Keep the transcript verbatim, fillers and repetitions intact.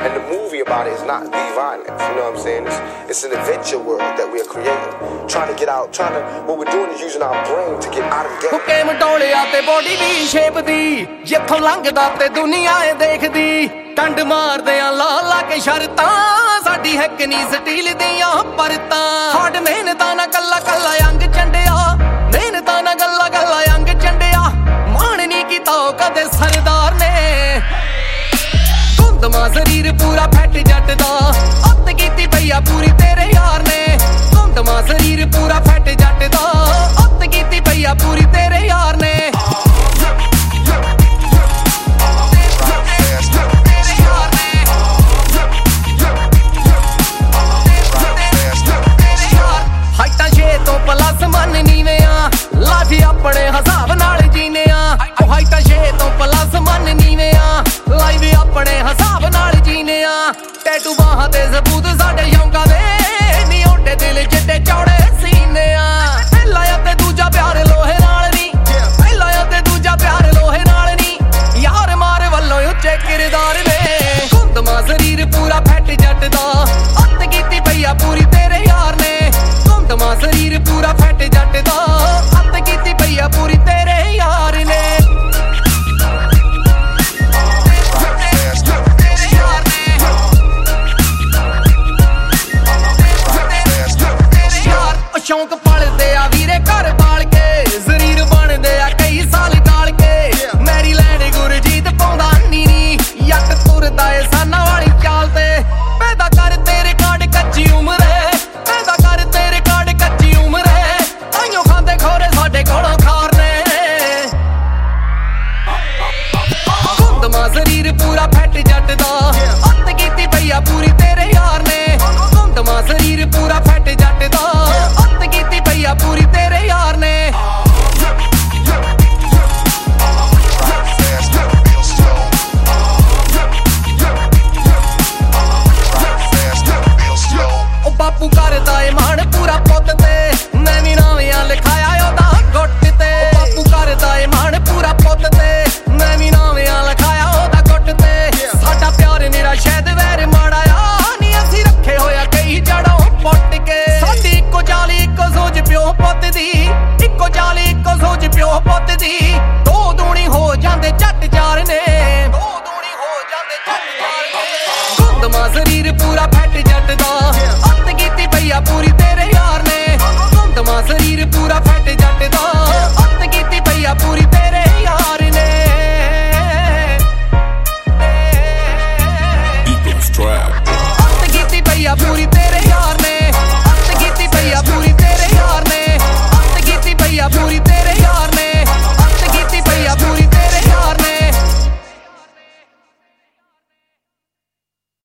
And the movie about it is not the violence, you know what I'm saying? It's, it's an adventure world that we are creating. Trying to get out, trying to, what we're doing is using our brain to get out of the game. ਹੁਕੇ ਮਟੋਲਿਆ ਤੇ body ਦੀ shape ਦੀ ਜਿੱਥੋਂ ਲੰਘਦਾ ਤੇ ਦੁਨੀਆ ਏ ਦੇਖਦੀ ਟੰਡ ਮਾਰਦੇ ਆ ਲਾ ਲਾ ਕੇ ਸ਼ਰਤਾਂ ਸਾਡੀ ਹੈ ਕਿ ਨਹੀਂ ਸਟੀਲ ਦੀਆਂ ਪਰਤਾਂ ਹਾਰਡ ਮਿਹਨਤਾਂ ਨਾ ਕੱਲਾ ਕੱਲਾ ਅੰਗ ਚੰਡਿਆ ਮਿਹਨਤਾਂ ਨਾ ਗੱਲਾ ਗੱਲਾ ਅੰਗ ਚੰਡਿਆ ਮਾਣ ਨਹੀਂ ਕੀਤਾ ਕਦੇ ਸਰਦਾਰ ਨੇ ਧੁੰਦਮਾ ਸਰੀਰ ਪੂਰਾ ਫੈਟ ਜੱਟ ਦਾ ਅੱਤ ਕੀਤੀ ਪਈਆ ਪੂਰੀ ਤੇਰੇ ਯਾਰ ਨੇ ਧੁੰਦਮਾ ਸਰੀਰ ਪੂਰਾ ਫੈਟ ਜੱਟ ਦਾ ਅੱਤ ਕੀਤੀ ਪਈਆ ਪੂਰੀ ਤੇਰੇ ਯਾਰ ਨੇ ਹਾਈਟਾਂ ਛੇ ਤੋਂ ਪਲੱਸ ਮੰਨ ਨੀਵੇਂ ਆ ਲਾਈਫ ਆਪਣੇ ਹਿਸਾਬ ਨਾਲ ਜੀਨੇ ਆ ਉਹ ਹਾਈਟਾਂ ਛੇ ਤੋਂ ਪਲੱਸ ਮੰਨ ਨੀਵੇਂ ਆ ਲਾਈਫ ਆਪਣੇ ਹਿਸਾਬ ਨਾਲ ਜੀਨੇ ਆ ਟੈਟੂ ਬਾਹਾਂ ਤੇ ਸਬੂਤ ਸਾਡੇ ਸ਼ੌਂਕਾਂ ਦੇ ਨੀ ਓਡੇ ਦਿਲ ਜਿੱਡੇ ਚੌੜੇ ਸੀਨੇ ਆ ਪਹਿਲਾ ਆ ਤੇ ਦੂਜਾ ਪਿਆਰ ਲੋਹੇ ਨਾਲ ਨੀ ਪਹਿਲਾ ਆ ਤੇ ਦੂਜਾ ਪਿਆਰ ਲੋਹੇ ਨਾਲ ਨੀ ਯਾਰ ਮਾਰ ਵੱਲੋਂ ਉੱਚੇ ਕਿਰਦਾਰ ਨੇ ਧੁੰਦਮਾ ਸਰੀਰ ਪੂਰਾ ਫੈਟ ਜੱਟ ਦਾ ਅੱਤ ਕੀਤੀ ਪਈਆ ਪੂਰੀ ਤੇਰੇ ਯਾਰ ਨੇ ਧੁੰਦਮਾ ਸਰੀਰ ਪੂਰਾ ਫੈਟ ਜੱਟ ਦਾ ਅੱਤ ਕੀਤੀ ਪਈਆ ਪੂਰੀ ਤੇਰੇ ਯਾਰ ਨੇ ਸ਼ੌਂਕ ਪਲਦੇ ਆ ਵੀਰੇ ਘਰ ਬਾਲ ਕੇ ਜ਼ਰੀਰ ਬਣਦੇ ਆ ਕਈ ਸਾਲ ਗਾਲ ਕੇ ਮੈਰੀਲੈਂਡ ਗੁਰਜੀਤ ਪਾਉਂਦਾ ਨੀਰੀ ਯੱਟ ਤੁਰਦਾ ਏ ਸਾਨਾ ਵਾਲੀ ਚਾਲ ਤੇ ਪੈਦਾ ਕਰ ਤੇਰੇ ਕਾਰਡ ਕੱਚੀ ਉਮਰੇ ਪੈਦਾ ਕਰ ਤੇਰੇ ਕਾਰਡ ਕੱਚੀ ਉਮਰੇ ਆਈਓ ਖਾਂਦੇ ਖੋਰੇ ਸਾਡੇ ਕੋਲੋਂ ਖਾਰ ਨੇ ਧੁੰਦਮਾ ਸਰੀਰ ਪੂਰਾ ਫੈਟ ਜੱਟ ਦਾ ਅੱਤ ਕੀਤੀ ਪਈਆ ਪੂਰੀ ਤੇਰੇ ਯਾਰ ਨੇ ਧੁੰਦਮਾ ਸਰੀਰ ਪੂਰਾ ਫੈਟ ਜੱਟ ਦਾ ਪਈਆ ਪੂਰੀ ਤੇਰੇ ਯਾਰ ਨੇ ਉਹ ਬਾਪੂ ਕਰਦਾ ਏ ਮਾਣ ਪੂਰਾ ਪੁੱਤ ਤੇ ਮੈਂ ਵੀ ਨਾਵਿਆਂ ਲਿਖਾਇਆ ਉਹਦਾ ਗੁੱਟ ਤੇ ਉਹ ਬਾਪੂ ਕਰਦਾ ਏ ਮਾਣ ਪੂਰਾ ਪੁੱਤ ਤੇ ਮੈਂ ਵੀ ਨਾਵਿਆਂ ਲਿਖਾਇਆ ਉਹਦਾ ਗੁੱਟ ਤੇ ਸਾਡਾ ਪਿਆਰ ਮੇਰਾ ਸ਼ਾਇਦ ਵੈਰ ਮਾੜਾ ਆ ਨੀ ਅਸੀਂ ਰੱਖੇ ਹੋਇਆ ਕਈ ਜੜੋਂ ਪੁੱਟ ਕੇ ਸਾਡੀ ਇੱਕੋ ਚਾਲੀ ਇੱਕੋ ਸੋਚ ਪਿਓ ਪੁੱਤ ਦੀ ਇੱਕੋ ਚਾਲੀ ਇੱਕੋ ਸੋਚ ਪਿਓ ਪੁੱਤ ਦੀ ਦੋ ਦੂਣੀ ਹੋ ਜਾਂਦੇ ਝੱਟ ਚਾਰ ਨੇ ਦੋ ਦੂਣੀ ਹੋ ਜਾਂਦੇ ਝੱਟ ਚਾਰ ਨੇ ਧੁੰਦਮਾ ਸਰੀਰ ਪੂਰਾ ਫੈਟ ਜੱਟ ਦਾ ਅੱਤ ਕੀਤੀ ਪਈਆ ਪੂਰੀ ਤੇਰੇ ਯਾਰ ਨੇ ਧੁੰਦਮਾ ਸਰੀਰ ਪੂਰਾ